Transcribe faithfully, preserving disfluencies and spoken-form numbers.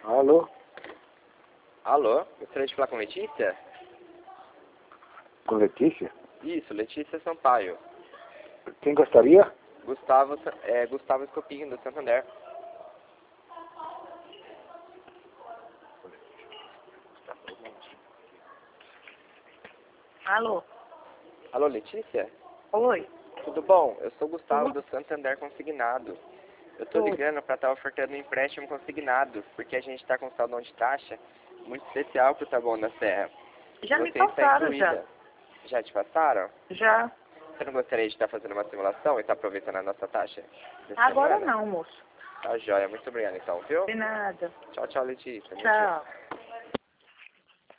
Alô? Alô? Gostaria de falar com Letícia? Com Letícia? Isso, Letícia Sampaio. Quem gostaria? Gustavo, Sa- é, Gustavo Escopinho, do Santander. Alô? Alô, Letícia? Oi? Tudo bom? Eu sou o Gustavo do Santander Consignado. Eu tô Oi. ligando para estar ofertando um empréstimo consignado, porque a gente está com saldo de taxa muito especial pro Taboão da Serra. Já Você me está passaram, já. incluída. Já te passaram? Já. Você não gostaria de estar fazendo uma simulação e estar aproveitando a nossa taxa? dessa Agora semana? não, moço. Tá joia. Muito obrigado então, viu? De nada. Tchau, tchau, Letícia. Bom dia. Tchau.